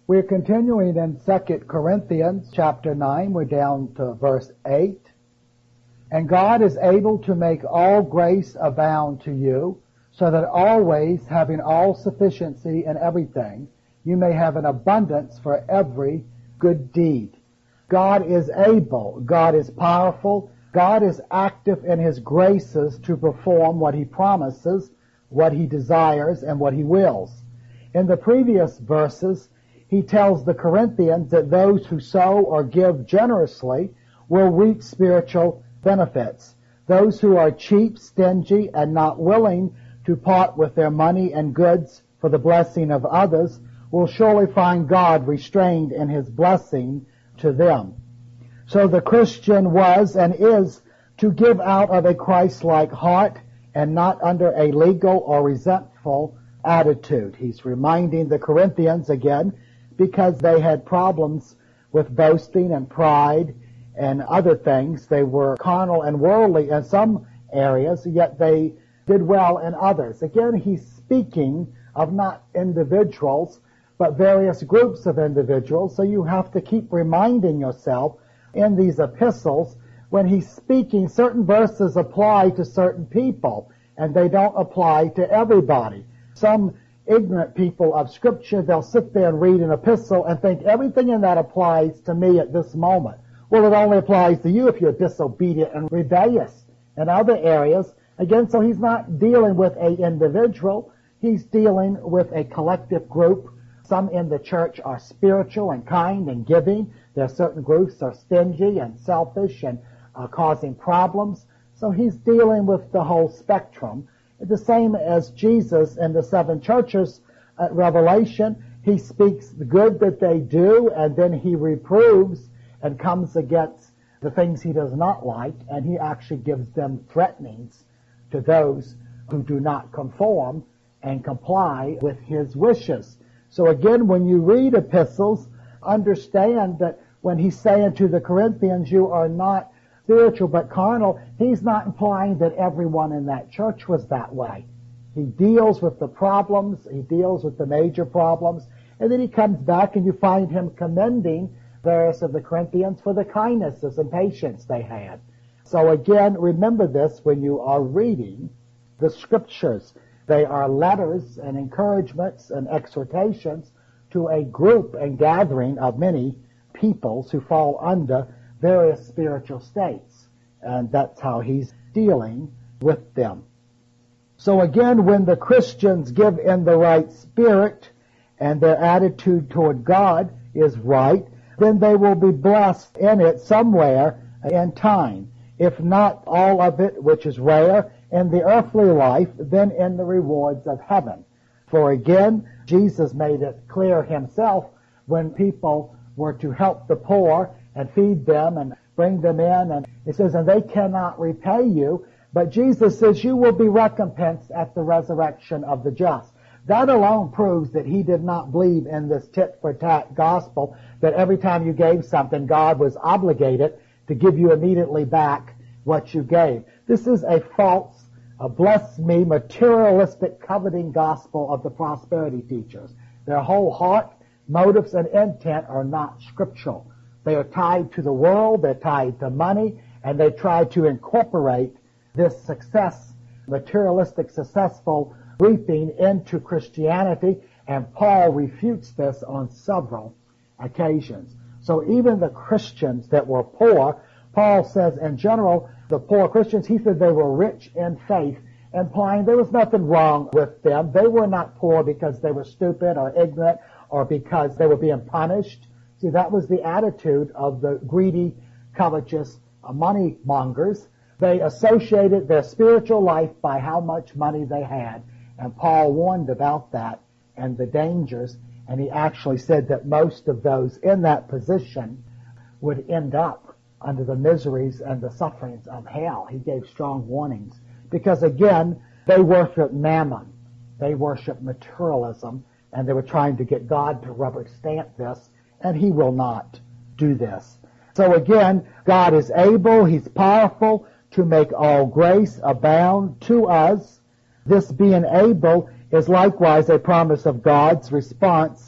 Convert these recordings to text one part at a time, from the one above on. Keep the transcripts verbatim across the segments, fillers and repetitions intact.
We're continuing in Second Corinthians chapter nine. We're down to verse eight. And God is able to make all grace abound to you, so that always, having all sufficiency in everything, you may have an abundance for every good deed. God is able, God is powerful, God is active in His graces to perform what He promises, what He desires, and what He wills. In the previous verses, He tells the Corinthians that those who sow or give generously will reap spiritual benefits. Those who are cheap, stingy, and not willing to part with their money and goods for the blessing of others will surely find God restrained in His blessing to them. So the Christian was and is to give out of a Christ-like heart and not under a legal or resentful attitude. He's reminding the Corinthians again, because they had problems with boasting and pride and other things. They were carnal and worldly in some areas, yet they did well in others. Again, he's speaking of not individuals, but various groups of individuals. So you have to keep reminding yourself in these epistles, when he's speaking, certain verses apply to certain people, and they don't apply to everybody. Some ignorant people of Scripture, they'll sit there and read an epistle and think everything in that applies to me at this moment. Well, it only applies to you if you're disobedient and rebellious in other areas. Again, so he's not dealing with an individual. He's dealing with a collective group. Some in the church are spiritual and kind and giving. There are certain groups that are stingy and selfish and uh, causing problems. So he's dealing with the whole spectrum. The same as Jesus in the seven churches at Revelation. He speaks the good that they do, and then he reproves and comes against the things he does not like, and he actually gives them threatenings to those who do not conform and comply with his wishes. So again, when you read epistles, understand that when he's saying to the Corinthians, you are not spiritual but carnal, he's not implying that everyone in that church was that way. He deals with the problems, he deals with the major problems, and then he comes back and you find him commending various of the Corinthians for the kindnesses and patience they had. So again, remember this when you are reading the Scriptures. They are letters and encouragements and exhortations to a group and gathering of many peoples who fall under various spiritual states. And that's how he's dealing with them. So again, when the Christians give in the right spirit and their attitude toward God is right, then they will be blessed in it somewhere in time. If not all of it, which is rare, in the earthly life, then in the rewards of heaven. For again, Jesus made it clear himself when people were to help the poor and feed them and bring them in, and it says, and they cannot repay you, but Jesus says you will be recompensed at the resurrection of the just. That alone proves that he did not believe in this tit-for-tat gospel, that every time you gave something, God was obligated to give you immediately back what you gave. This is a false, a bless me, materialistic, coveting gospel of the prosperity teachers. Their whole heart, motives, and intent are not scriptural. They are tied to the world, they're tied to money, and they try to incorporate this success, materialistic, successful reaping into Christianity, and Paul refutes this on several occasions. So even the Christians that were poor, Paul says in general, the poor Christians, he said they were rich in faith, implying there was nothing wrong with them. They were not poor because they were stupid or ignorant or because they were being punished. See, that was the attitude of the greedy, covetous uh, money mongers. They associated their spiritual life by how much money they had. And Paul warned about that and the dangers. And he actually said that most of those in that position would end up under the miseries and the sufferings of hell. He gave strong warnings. Because again, they worship mammon. They worship materialism. And they were trying to get God to rubber stamp this. And he will not do this. So again, God is able, he's powerful to make all grace abound to us. This being able is likewise a promise of God's response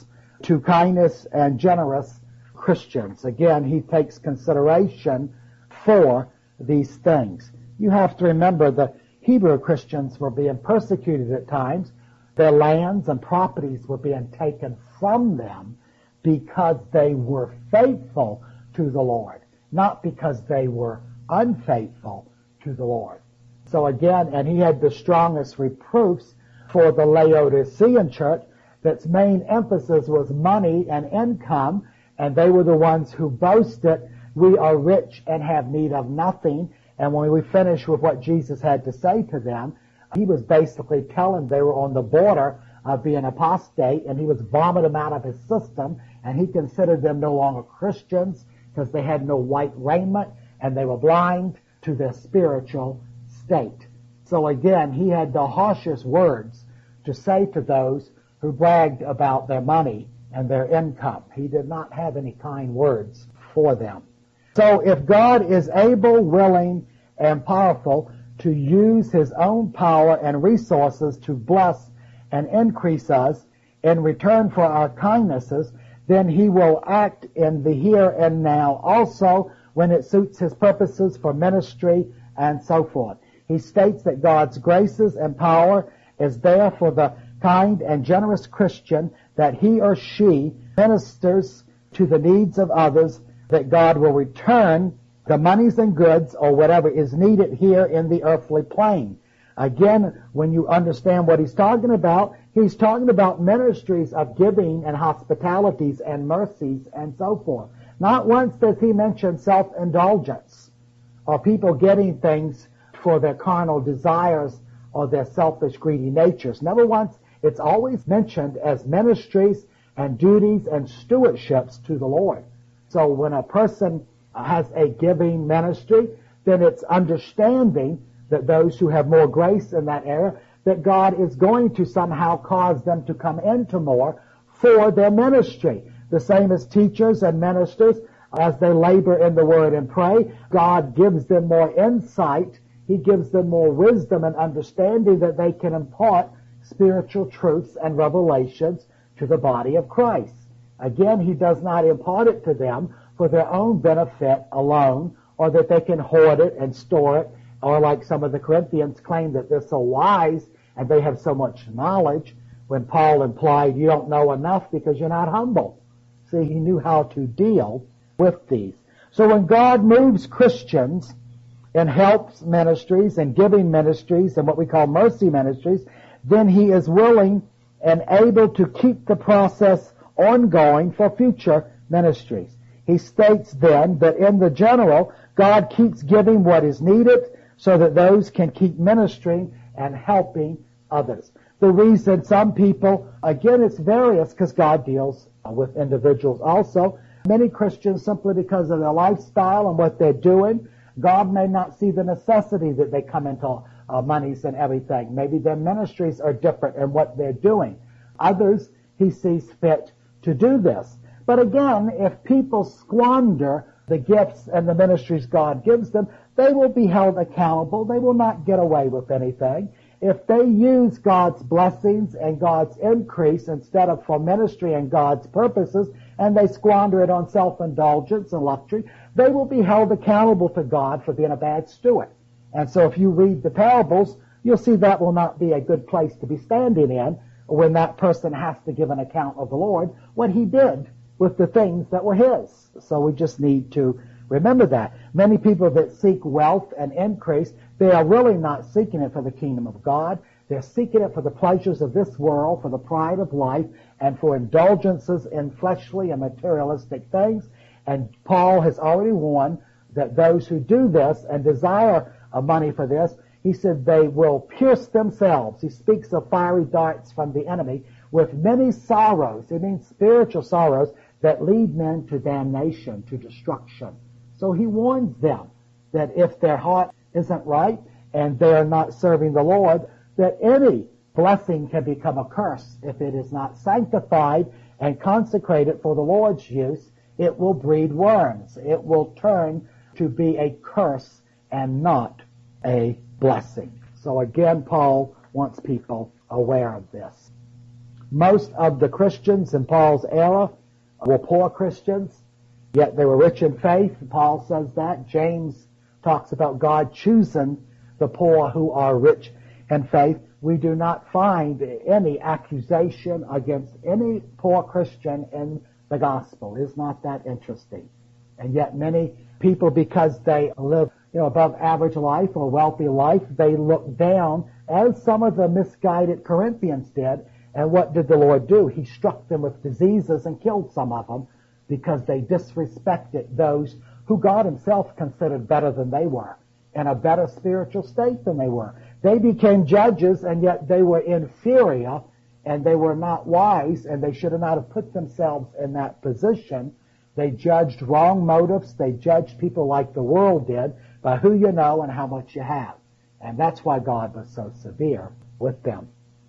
to kindness and generous Christians. Again, he takes consideration for these things. You have to remember the Hebrew Christians were being persecuted at times. Their lands and properties were being taken from them because they were faithful to the Lord, not because they were unfaithful to the Lord. So again, and he had the strongest reproofs for the Laodicean church that's main emphasis was money and income, and they were the ones who boasted, we are rich and have need of nothing. And when we finish with what Jesus had to say to them, he was basically telling they were on the border of being apostate, and he was vomiting them out of his system, and he considered them no longer Christians because they had no white raiment and they were blind to their spiritual state. So again, he had the harshest words to say to those who bragged about their money and their income. He did not have any kind words for them. So if God is able, willing, and powerful to use his own power and resources to bless and increase us in return for our kindnesses, then he will act in the here and now also when it suits his purposes for ministry and so forth. He states that God's graces and power is there for the kind and generous Christian, that he or she ministers to the needs of others, that God will return the monies and goods or whatever is needed here in the earthly plane. Again, when you understand what he's talking about, he's talking about ministries of giving and hospitalities and mercies and so forth. Not once does he mention self-indulgence or people getting things for their carnal desires or their selfish, greedy natures. Never once. It's always mentioned as ministries and duties and stewardships to the Lord. So when a person has a giving ministry, then it's understanding that those who have more grace in that area, that God is going to somehow cause them to come into more for their ministry. The same as teachers and ministers, as they labor in the Word and pray, God gives them more insight. He gives them more wisdom and understanding that they can impart spiritual truths and revelations to the body of Christ. Again, he does not impart it to them for their own benefit alone, or that they can hoard it and store it, or like some of the Corinthians claim that they're so wise and they have so much knowledge, when Paul implied you don't know enough because you're not humble. See, he knew how to deal with these. So when God moves Christians and helps ministries and giving ministries and what we call mercy ministries, then he is willing and able to keep the process ongoing for future ministries. He states then that in the general, God keeps giving what is needed so that those can keep ministering and helping others. The reason some people, again, it's various because God deals with individuals also. Many Christians, simply because of their lifestyle and what they're doing, God may not see the necessity that they come into uh, monies and everything. Maybe their ministries are different in what they're doing. Others, he sees fit to do this. But again, if people squander the gifts and the ministries God gives them, they will be held accountable. They will not get away with anything. If they use God's blessings and God's increase instead of for ministry and God's purposes, and they squander it on self-indulgence and luxury, they will be held accountable to God for being a bad steward. And so if you read the parables, you'll see that will not be a good place to be standing in when that person has to give an account of the Lord, what he did with the things that were his. So we just need to remember that. Many people that seek wealth and increase, they are really not seeking it for the kingdom of God. They're seeking it for the pleasures of this world, for the pride of life, and for indulgences in fleshly and materialistic things. And Paul has already warned that those who do this and desire uh, money for this, he said they will pierce themselves. He speaks of fiery darts from the enemy with many sorrows. It means spiritual sorrows that lead men to damnation, to destruction. So he warns them that if their heart isn't right and they are not serving the Lord, that any blessing can become a curse if it is not sanctified and consecrated for the Lord's use. It will breed worms. It will turn to be a curse and not a blessing. So again, Paul wants people aware of this. Most of the Christians in Paul's era were poor Christians, yet they were rich in faith. Paul says that. James talks about God choosing the poor who are rich in faith. We do not find any accusation against any poor Christian in the gospel. Is not that interesting? And yet many people, because they live, you know, above average life or wealthy life, they look down, as some of the misguided Corinthians did. And what did the Lord do? He struck them with diseases and killed some of them because they disrespected those who God himself considered better than they were, in a better spiritual state than they were. They became judges, and yet they were inferior, and they were not wise, and they should have not have put themselves in that position. They judged wrong motives. They judged people like the world did by who you know and how much you have. And that's why God was so severe with them.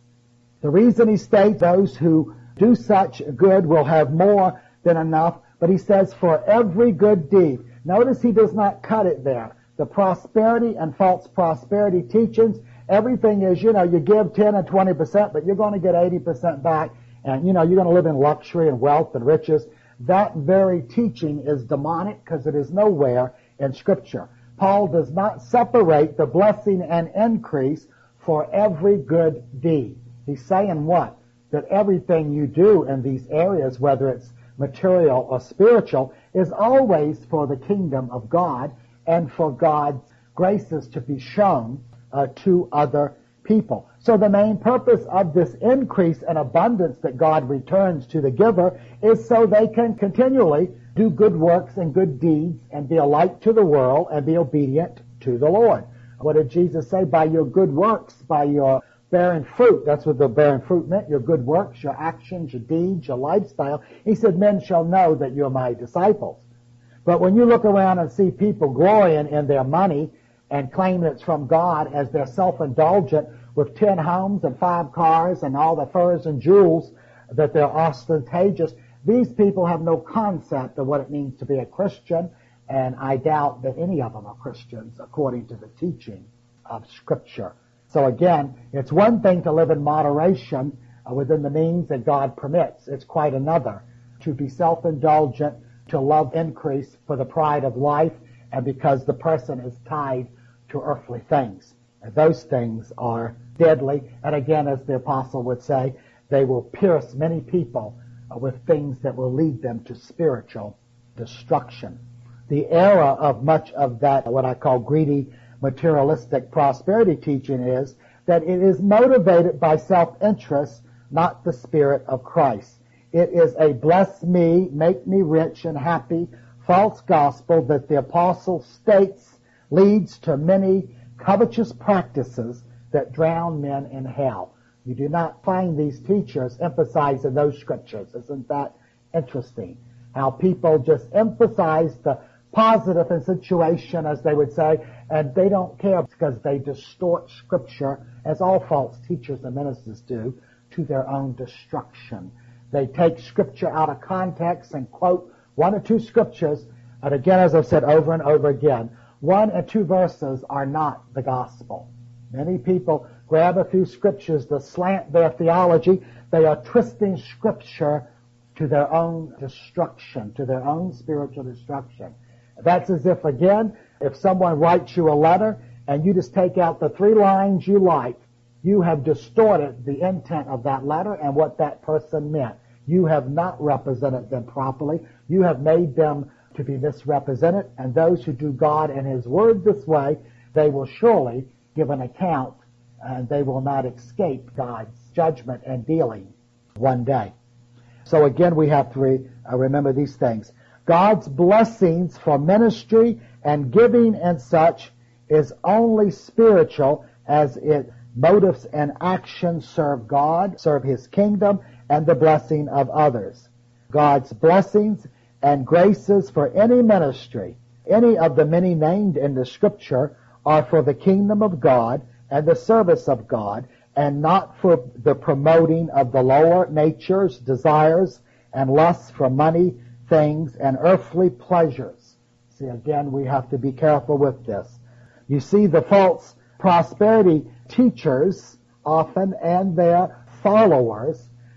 The reason he states those who do such good will have more than enough, but he says for every good deed. Notice he does not cut it there. The prosperity and false prosperity teachings, everything is, you know, you give ten and twenty percent, but you're going to get eighty percent back, and, you know, you're going to live in luxury and wealth and riches. That very teaching is demonic because it is nowhere in Scripture. Paul does not separate the blessing and increase for every good deed. He's saying what? That everything you do in these areas, whether it's material or spiritual, is always for the kingdom of God and for God's graces to be shown uh, to other people. So the main purpose of this increase and abundance that God returns to the giver is so they can continually do good works and good deeds and be a light to the world and be obedient to the Lord. What did Jesus say? By your good works, by your bearing fruit. That's what the bearing fruit meant. Your good works, your actions, your deeds, your lifestyle. He said, men shall know that you're my disciples. But when you look around and see people glorying in their money and claim it's from God as they're self-indulgent with ten homes and five cars and all the furs and jewels, that they're ostentatious, these people have no concept of what it means to be a Christian, and I doubt that any of them are Christians according to the teaching of Scripture. So again, it's one thing to live in moderation uh, within the means that God permits. It's quite another to be self-indulgent, to love increase for the pride of life, and because the person is tied to earthly things. And those things are deadly, and again, as the apostle would say, they will pierce many people uh, with things that will lead them to spiritual destruction. The era of much of that, what I call greedy, materialistic prosperity teaching, is that it is motivated by self-interest, not the Spirit of Christ. It is a bless me, make me rich and happy false gospel that the apostle states leads to many covetous practices that drown men in hell. You do not find these teachers emphasizing those scriptures. Isn't that interesting? How people just emphasize the positive in situation, as they would say, and they don't care because they distort Scripture, as all false teachers and ministers do, to their own destruction. They take Scripture out of context and quote one or two Scriptures, and again, as I've said over and over again, one and two verses are not the gospel. Many people grab a few Scriptures to slant their theology. They are twisting Scripture to their own destruction, to their own spiritual destruction. That's as if, again, if someone writes you a letter and you just take out the three lines you like, you have distorted the intent of that letter and what that person meant. You have not represented them properly. You have made them to be misrepresented, and those who do God and His Word this way, they will surely give an account, and they will not escape God's judgment and dealing one day. So again, we have to re- uh, remember these things. God's blessings for ministry and giving and such is only spiritual as it motives and actions serve God, serve His kingdom, and the blessing of others. God's blessings and graces for any ministry, any of the many named in the Scripture, are for the kingdom of God and the service of God, and not for the promoting of the lower natures, desires, and lusts for money, things, and earthly pleasures. See, again, we have to be careful with this. You see, the false prosperity teachers often and their followers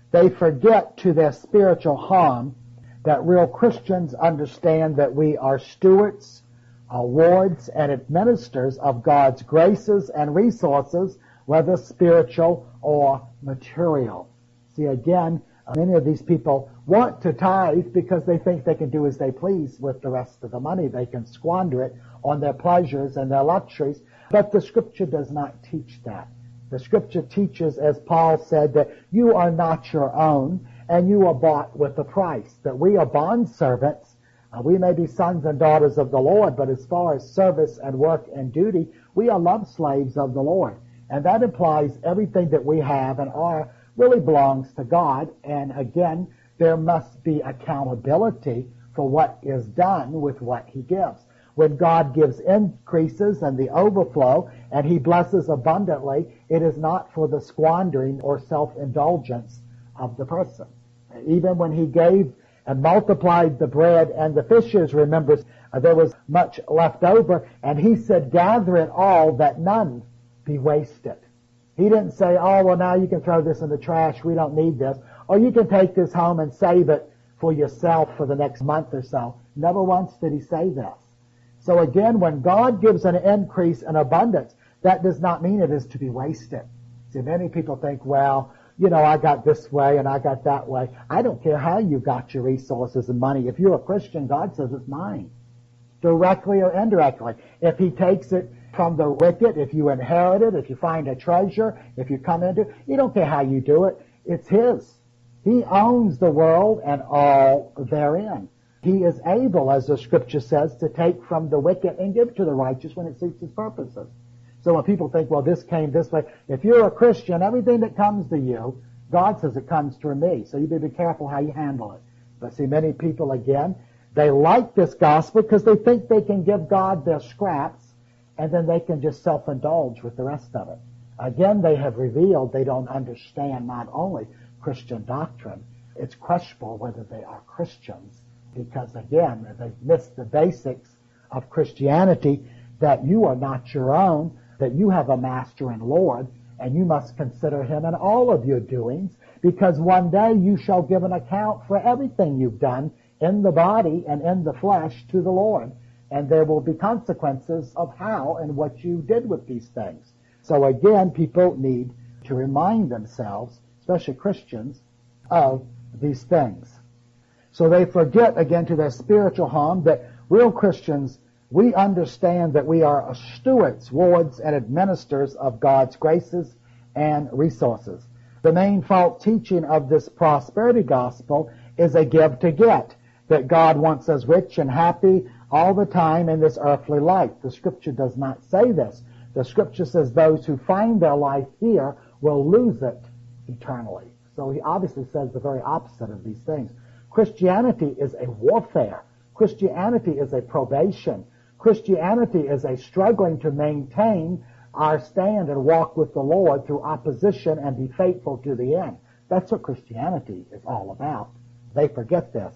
They forget to their spiritual harm that real Christians understand that we are stewards, uh, wards, and administrators of God's graces and resources, whether spiritual or material. See, again, many of these people want to tithe because they think they can do as they please with the rest of the money. They can squander it on their pleasures and their luxuries, but the Scripture does not teach that. The Scripture teaches, as Paul said, that you are not your own, and you are bought with a price, that we are bondservants. Uh, we may be sons and daughters of the Lord, but as far as service and work and duty, we are love slaves of the Lord. And that implies everything that we have and are really belongs to God. And again, there must be accountability for what is done with what He gives. When God gives increases and the overflow, and He blesses abundantly, it is not for the squandering or self-indulgence of the person. Even when He gave and multiplied the bread and the fishes, remember, uh, there was much left over, and He said, gather it all that none be wasted. He didn't say, oh, well, now you can throw this in the trash, we don't need this, or you can take this home and save it for yourself for the next month or so. Never once did He say this. So again, when God gives an increase in abundance, that does not mean it is to be wasted. See, many people think, well, you know, I got this way and I got that way. I don't care how you got your resources and money. If you're a Christian, God says it's mine, directly or indirectly. If He takes it from the wicked, if you inherit it, if you find a treasure, if you come into it, you don't care how you do it. It's His. He owns the world and all therein. He is able, as the Scripture says, to take from the wicked and give to the righteous when it suits His purposes. So when people think, well, this came this way, if you're a Christian, everything that comes to you, God says it comes through me. So you better be careful how you handle it. But see, many people, again, they like this gospel because they think they can give God their scraps and then they can just self-indulge with the rest of it. Again, they have revealed they don't understand not only Christian doctrine, it's questionable whether they are Christians because, again, they've missed the basics of Christianity, that you are not your own, that you have a master and Lord, and you must consider Him in all of your doings, because one day you shall give an account for everything you've done in the body and in the flesh to the Lord. And there will be consequences of how and what you did with these things. So again, people need to remind themselves, especially Christians, of these things. So they forget, again, to their spiritual harm, that real Christians, we understand that we are stewards, wards, and administrators of God's graces and resources. The main false teaching of this prosperity gospel is a give to get, that God wants us rich and happy all the time in this earthly life. The Scripture does not say this. The Scripture says those who find their life here will lose it eternally. So He obviously says the very opposite of these things. Christianity is a warfare. Christianity is a probation. Christianity is a struggling to maintain our stand and walk with the Lord through opposition and be faithful to the end. That's what Christianity is all about. They forget this.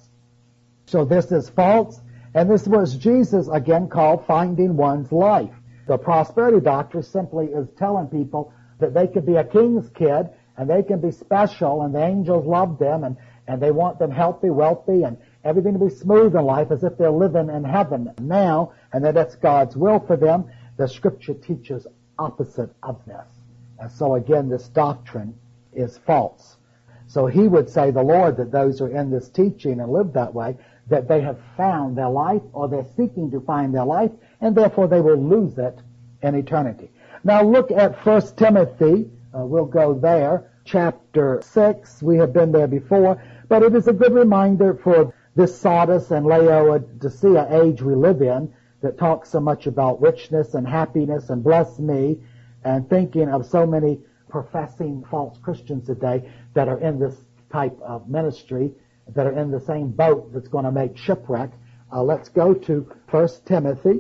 So this is false, and this was Jesus again called finding one's life. The prosperity doctrine simply is telling people that they could be a king's kid and they can be special and the angels love them and, and they want them healthy, wealthy, and everything to be smooth in life as if they're living in heaven now, and that that's God's will for them. The Scripture teaches opposite of this. And so again, this doctrine is false. So He would say, the Lord, that those who are in this teaching and live that way, that they have found their life, or they're seeking to find their life, and therefore they will lose it in eternity. Now look at First Timothy. Uh, we'll go there. Chapter six. We have been there before, but it is a good reminder for this Sardis and Laodicea age we live in, that talks so much about richness and happiness and bless me, and thinking of so many professing false Christians today that are in this type of ministry, that are in the same boat that's going to make shipwreck. Uh, let's go to First Timothy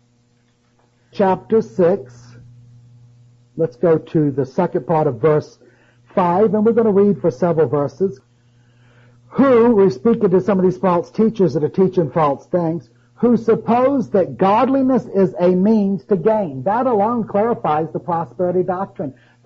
chapter six. Let's go to the second part of verse five, and we're going to read for several verses. Who, we're speaking to some of these false teachers that are teaching false things, who suppose that godliness is a means to gain. That alone clarifies the prosperity doctrine.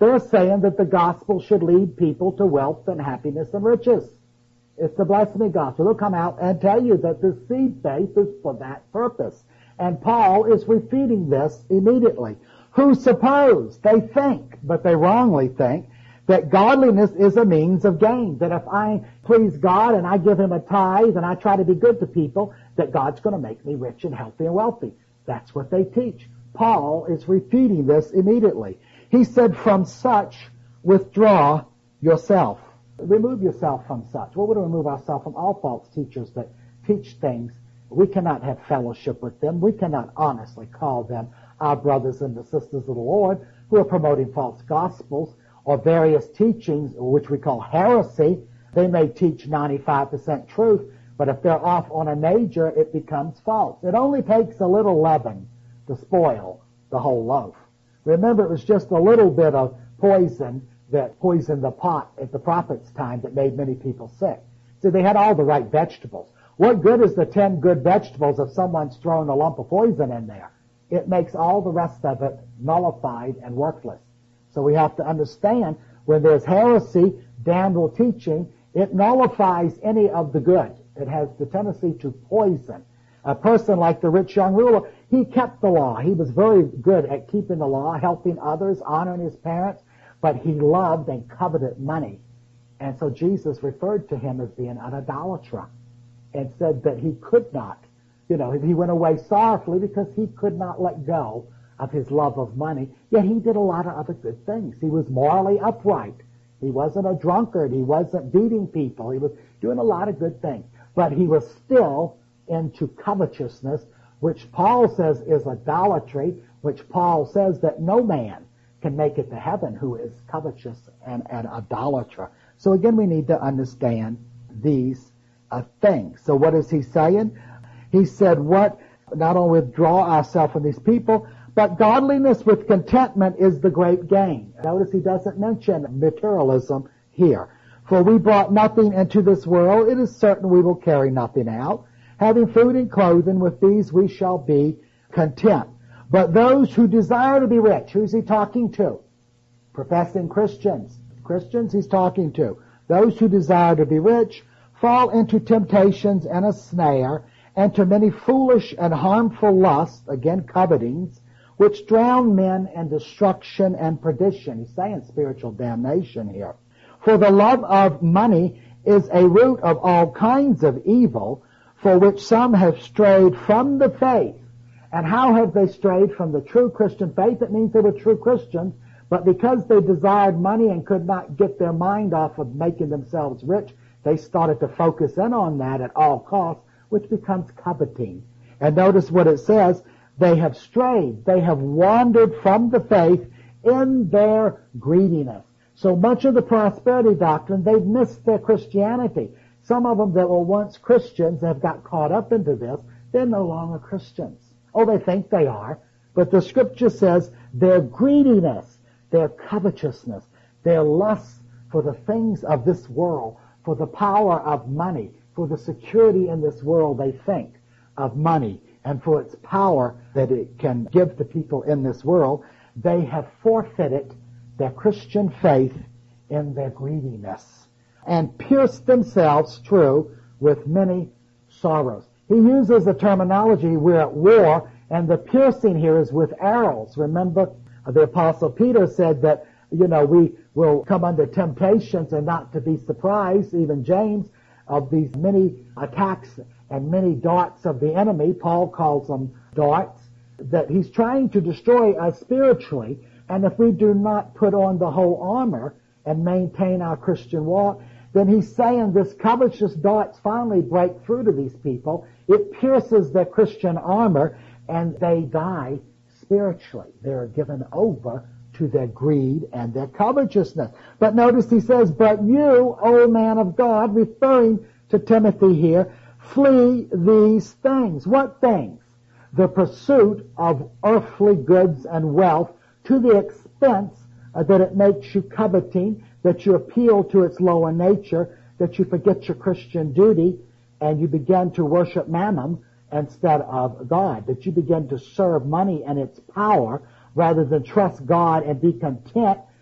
They're saying that the gospel should lead people to wealth and happiness and riches. It's the blasphemy gospel. They'll come out and tell you that the seed faith is for that purpose. And Paul is refuting this immediately. Who suppose, they think, but they wrongly think, that godliness is a means of gain. That if I please God and I give Him a tithe and I try to be good to people, that God's going to make me rich and healthy and wealthy. That's what they teach. Paul is refuting this immediately. He said, from such withdraw yourself. Remove yourself from such. Well, we're to remove ourselves from all false teachers that teach things. We cannot have fellowship with them. We cannot honestly call them our brothers and the sisters of the Lord who are promoting false gospels or various teachings, which we call heresy. They may teach ninety-five percent truth, but if they're off on a major, it becomes false. It only takes a little leaven to spoil the whole loaf. Remember, it was just a little bit of poison that poisoned the pot at the prophet's time that made many people sick. See, they had all the right vegetables. What good is the ten good vegetables if someone's thrown a lump of poison in there? It makes all the rest of it nullified and worthless. So we have to understand when there's heresy, damnable teaching, it nullifies any of the good. It has the tendency to poison. A person like the rich young ruler, he kept the law. He was very good at keeping the law, helping others, honoring his parents, but he loved and coveted money. And so Jesus referred to him as being an idolater and said that he could not, you know, he went away sorrowfully because he could not let go of his love of money. Yet he did a lot of other good things. He was morally upright. He wasn't a drunkard. He wasn't beating people. He was doing a lot of good things. But he was still into covetousness, which Paul says is idolatry, which Paul says that no man can make it to heaven who is covetous and an idolater. So again, we need to understand these uh, things. So what is he saying? He said, what, not only withdraw ourselves from these people, but godliness with contentment is the great gain. Notice he doesn't mention materialism here. For we brought nothing into this world, it is certain we will carry nothing out. Having food and clothing, with these we shall be content. But those who desire to be rich, who's he talking to? Professing Christians. Christians he's talking to. Those who desire to be rich fall into temptations and a snare, and to many foolish and harmful lusts, again covetings, which drown men in destruction and perdition. He's saying spiritual damnation here. For the love of money is a root of all kinds of evil, for which some have strayed from the faith. And how have they strayed from the true Christian faith? It means they were true Christians, but because they desired money and could not get their mind off of making themselves rich, they started to focus in on that at all costs, which becomes coveting. And notice what it says, they have strayed, they have wandered from the faith in their greediness. So much of the prosperity doctrine, they've missed their Christianity. Some of them that were once Christians have got caught up into this. They're no longer Christians. Oh, they think they are. But the scripture says their greediness, their covetousness, their lust for the things of this world, for the power of money, for the security in this world, they think of money, and for its power that it can give to people in this world, they have forfeited their Christian faith in their greediness and pierced themselves through with many sorrows. He uses the terminology, we're at war, and the piercing here is with arrows. Remember, the Apostle Peter said that, you know, we will come under temptations and not to be surprised, even James, of these many attacks and many darts of the enemy. Paul calls them darts, that he's trying to destroy us spiritually. And if we do not put on the whole armor and maintain our Christian walk, then he's saying this covetous darts finally break through to these people. It pierces their Christian armor, and they die spiritually. They're given over to their greed and their covetousness. But notice he says, but you, O man of God, referring to Timothy here, flee these things. What things? The pursuit of earthly goods and wealth to the expense uh, that it makes you coveting, that you appeal to its lower nature, that you forget your Christian duty, and you begin to worship mammon instead of God, that you begin to serve money and its power rather than trust God and be content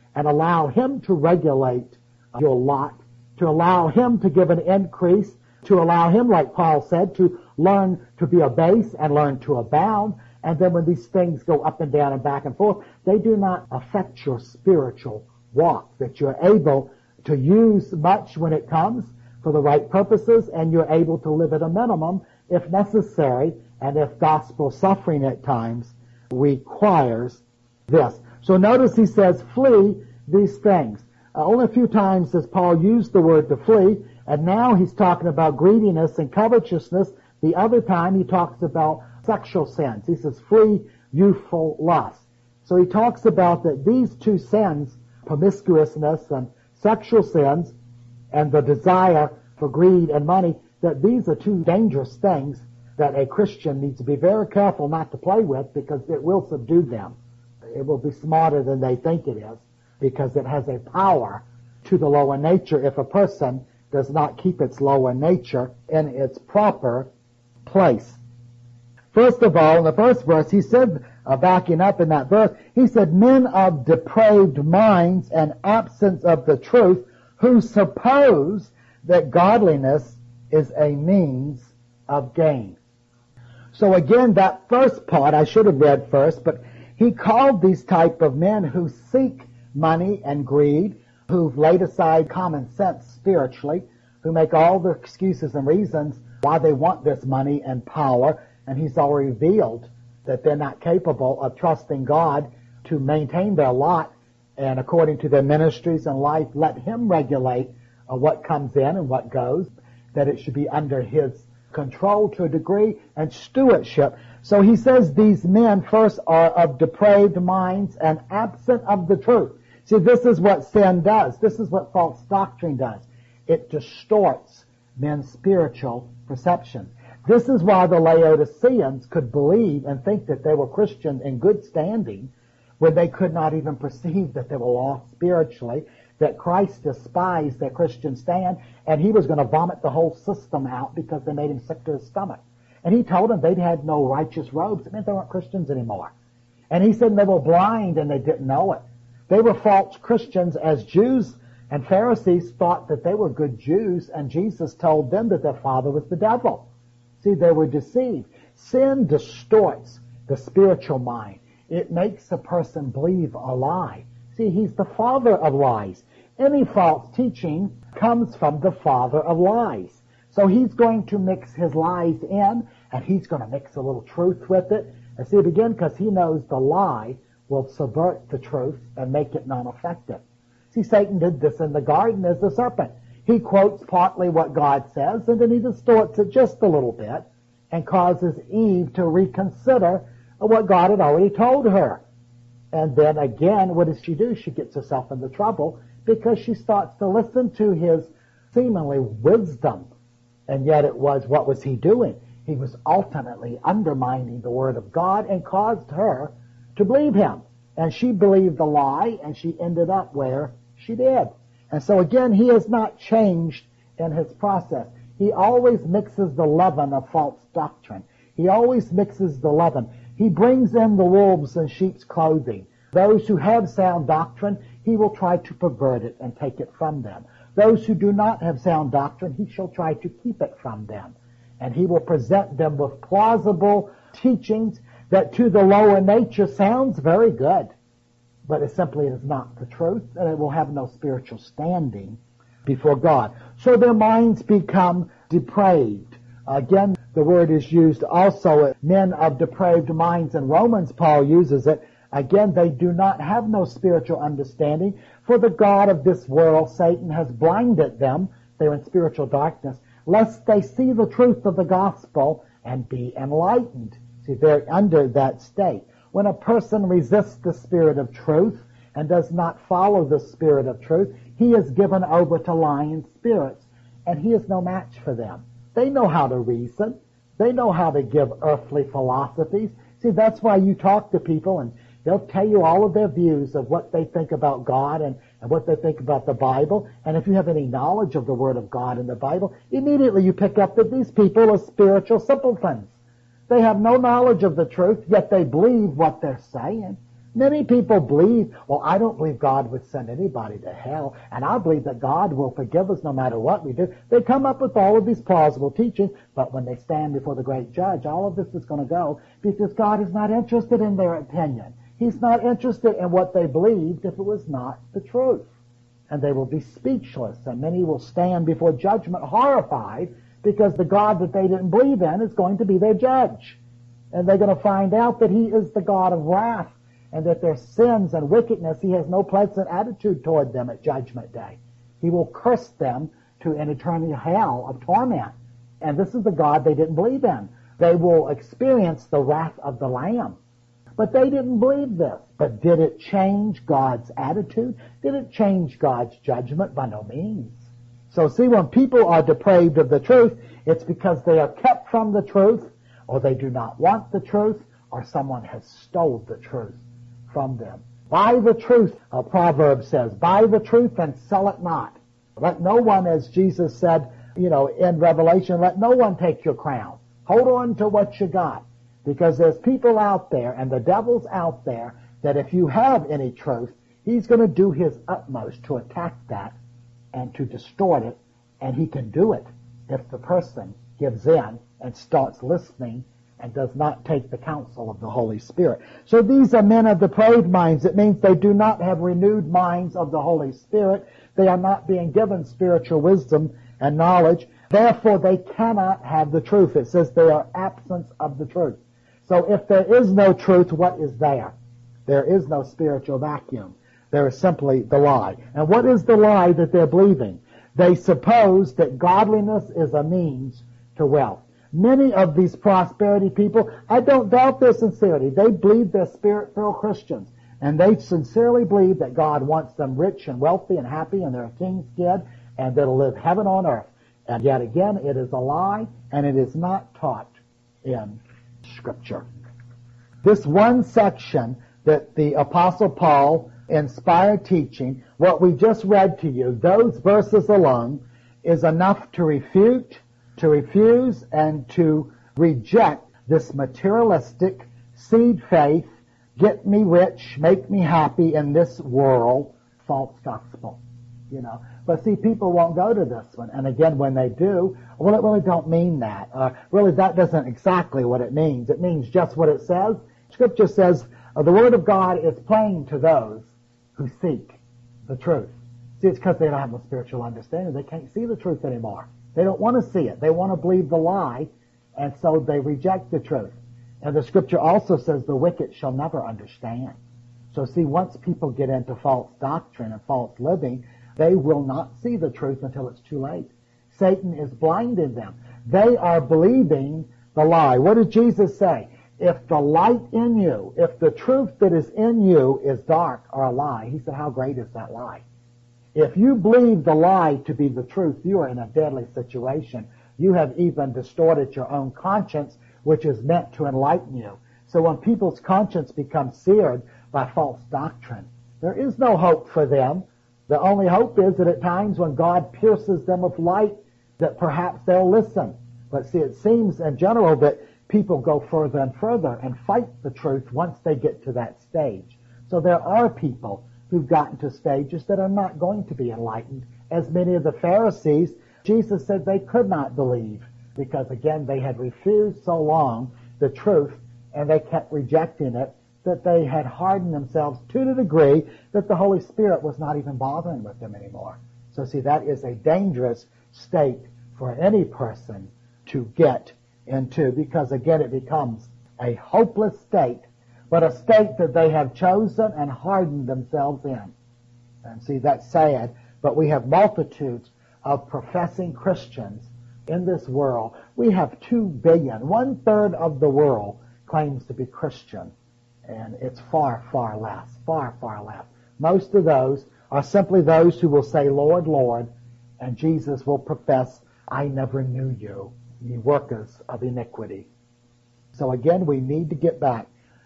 and allow Him to regulate your lot, to allow Him to give an increase, to allow Him, like Paul said, to learn to be abased and learn to abound. And then when these things go up and down and back and forth, they do not affect your spiritual walk, that you're able to use much when it comes for the right purposes, and you're able to live at a minimum if necessary, and if gospel suffering at times requires this. So notice he says, flee these things. Uh, only a few times does Paul use the word to flee, and now he's talking about greediness and covetousness. The other time he talks about sexual sins. He says, flee youthful lust. So he talks about that these two sins, promiscuousness and sexual sins, and the desire for greed and money, that these are two dangerous things that a Christian needs to be very careful not to play with, because it will subdue them. It will be smarter than they think it is, because it has a power to the lower nature if a person does not keep its lower nature in its proper place. First of all, in the first verse, he said, uh, backing up in that verse, he said, men of depraved minds and absence of the truth, who suppose that godliness is a means of gain. So again, that first part I should have read first, but he called these type of men who seek money and greed, who've laid aside common sense spiritually, who make all the excuses and reasons why they want this money and power, and he's already revealed that they're not capable of trusting God to maintain their lot, and according to their ministries and life, let Him regulate uh, what comes in and what goes, that it should be under His control to a degree, and stewardship. So he says these men first are of depraved minds and absent of the truth. See, this is what sin does. This is what false doctrine does. It distorts men's spiritual perception. This is why the Laodiceans could believe and think that they were Christians in good standing when they could not even perceive that they were lost spiritually, that Christ despised their Christian stand, and He was going to vomit the whole system out because they made Him sick to His stomach. And He told them they'd had no righteous robes. It meant they weren't Christians anymore. And He said they were blind and they didn't know it. They were false Christians, as Jews and Pharisees thought that they were good Jews, and Jesus told them that their father was the devil. See, they were deceived. Sin distorts the spiritual mind. It makes a person believe a lie. See, he's the father of lies. Any false teaching comes from the father of lies. So he's going to mix his lies in, and he's going to mix a little truth with it. And see, again, because he knows the lie will subvert the truth and make it non-effective. See, Satan did this in the garden as the serpent. He quotes partly what God says, and then he distorts it just a little bit and causes Eve to reconsider what God had already told her. And then again, what does she do? She gets herself into trouble because she starts to listen to his seemingly wisdom. And yet it was, what was he doing? He was ultimately undermining the Word of God and caused her to believe him. And she believed the lie, and she ended up where she did. And so again, he has not changed in his process. He always mixes the leaven of false doctrine. He always mixes the leaven. He brings in the wolves in sheep's clothing. Those who have sound doctrine, he will try to pervert it and take it from them. Those who do not have sound doctrine, he shall try to keep it from them. And he will present them with plausible teachings that to the lower nature sounds very good, but it simply is not the truth, and it will have no spiritual standing before God. So their minds become depraved. Again, the word is used also, men of depraved minds. In Romans, Paul uses it. Again, they do not have no spiritual understanding, for the God of this world, Satan, has blinded them, they're in spiritual darkness, lest they see the truth of the gospel and be enlightened. See, they're under that state. When a person resists the spirit of truth and does not follow the spirit of truth, he is given over to lying spirits, and he is no match for them. They know how to reason. They know how to give earthly philosophies. See, that's why you talk to people and they'll tell you all of their views of what they think about God and, and what they think about the Bible. And if you have any knowledge of the Word of God in the Bible, immediately you pick up that these people are spiritual simpletons. They have no knowledge of the truth, yet they believe what they're saying. Many people believe, well, I don't believe God would send anybody to hell, and I believe that God will forgive us no matter what we do. They come up with all of these plausible teachings, but when they stand before the great judge, all of this is going to go because God is not interested in their opinion. He's not interested in what they believed if it was not the truth. And they will be speechless, and many will stand before judgment horrified because the God that they didn't believe in is going to be their judge. And they're going to find out that he is the God of wrath, and that their sins and wickedness, he has no pleasant attitude toward them at Judgment Day. He will curse them to an eternal hell of torment. And this is the God they didn't believe in. They will experience the wrath of the Lamb. But they didn't believe this. But did it change God's attitude? Did it change God's judgment? By no means. So see, when people are depraved of the truth, it's because they are kept from the truth, or they do not want the truth, or someone has stole the truth from them. Buy the truth, a proverb says, buy the truth and sell it not. Let no one, as Jesus said, you know, in Revelation, let no one take your crown. Hold on to what you got. Because there's people out there, and the devil's out there, that if you have any truth, he's going to do his utmost to attack that and to distort it, and he can do it if the person gives in and starts listening and does not take the counsel of the Holy Spirit. So these are men of depraved minds. It means they do not have renewed minds of the Holy Spirit. They are not being given spiritual wisdom and knowledge. Therefore, they cannot have the truth. It says they are absence of the truth. So if there is no truth, what is there? There is no spiritual vacuum. There is simply the lie. And what is the lie that they're believing? They suppose that godliness is a means to wealth. Many of these prosperity people, I don't doubt their sincerity. They believe they're spirit-filled Christians. And they sincerely believe that God wants them rich and wealthy and happy, and they're a king's kid, and they'll live heaven on earth. And yet again, it is a lie, and it is not taught in Scripture. This one section that the Apostle Paul inspired teaching, what we just read to you, those verses alone, is enough to refute, to refuse, and to reject this materialistic seed faith, get me rich, make me happy in this world, false gospel. You know, but see, people won't go to this one. And again, when they do, well, it really don't mean that. Uh, really, that doesn't exactly what it means. It means just what it says. Scripture says uh, the Word of God is plain to those who seek the truth. See, it's because they don't have no spiritual understanding. They can't see the truth anymore. They don't want to see it. They want to believe the lie, and so they reject the truth. And the Scripture also says the wicked shall never understand. So see, once people get into false doctrine and false living, they will not see the truth until it's too late. Satan is blinding them. They are believing the lie. What did Jesus say? If the light in you, if the truth that is in you is dark or a lie, he said, how great is that lie? If you believe the lie to be the truth, you are in a deadly situation. You have even distorted your own conscience, which is meant to enlighten you. So when people's conscience becomes seared by false doctrine, there is no hope for them. The only hope is that at times when God pierces them with light, that perhaps they'll listen. But see, it seems in general that people go further and further and fight the truth once they get to that stage. So there are people who've gotten to stages that are not going to be enlightened. As many of the Pharisees, Jesus said they could not believe because, again, they had refused so long the truth and they kept rejecting it that they had hardened themselves to the degree that the Holy Spirit was not even bothering with them anymore. So see, that is a dangerous state for any person to get into because, again, it becomes a hopeless state, but a state that they have chosen and hardened themselves in. And see, that's sad, but we have multitudes of professing Christians in this world. We have two billion, one-third of the world claims to be Christian, and it's far, far less, far, far less. Most of those are simply those who will say, Lord, Lord, and Jesus will profess, I never knew you, ye workers of iniquity. So again, we need to get back.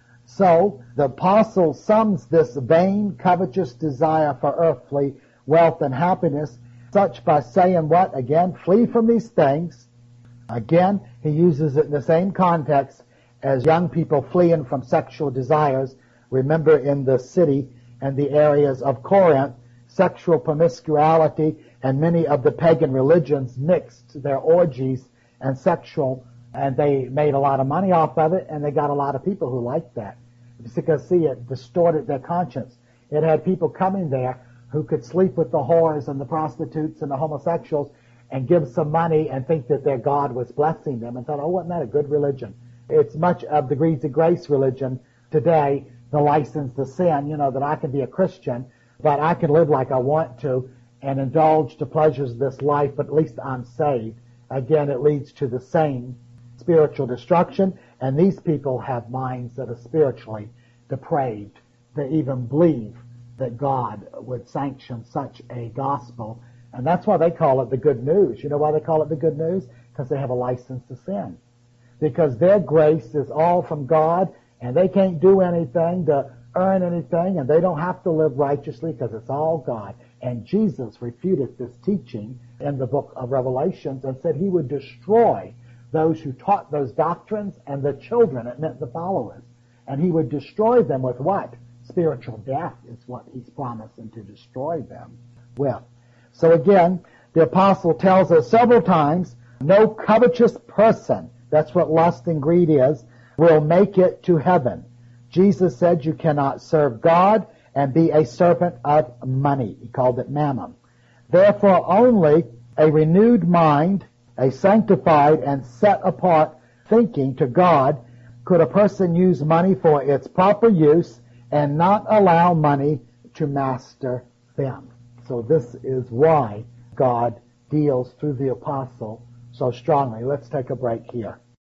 So the apostle sums this vain, covetous desire for earthly wealth and happiness such by saying what? Again, flee from these things. Again, he uses it in the same context as young people fleeing from sexual desires Remember, in the city and the areas of Corinth, sexual promiscuity and many of the pagan religions mixed their orgies and sexual, and they made a lot of money off of it, and they got a lot of people who liked that. Because, see, it distorted their conscience. It had people coming there who could sleep with the whores and the prostitutes and the homosexuals and give some money and think that their God was blessing them and thought, oh, wasn't that a good religion? It's much of the Greed to Grace religion today, the license to sin, you know, that I can be a Christian, but I can live like I want to and indulge the pleasures of this life, but at least I'm saved. Again, it leads to the same spiritual destruction, and these people have minds that are spiritually depraved. They even believe that God would sanction such a gospel, and that's why they call it the good news. You know why they call it the good news? Because they have a license to sin. Because their grace is all from God, and they can't do anything to earn anything, and they don't have to live righteously because it's all God. And Jesus refuted this teaching in the book of Revelations and said he would destroy those who taught those doctrines and the children, it meant the followers. And he would destroy them with what? Spiritual death is what he's promising to destroy them with. So again, the apostle tells us several times, no covetous person, that's what lust and greed is, will make it to heaven. Jesus said you cannot serve God and be a servant of money. He called it mammon. Therefore, only a renewed mind, a sanctified and set apart thinking to God, could a person use money for its proper use and not allow money to master them. So this is why God deals through the apostle so strongly. Let's take a break here.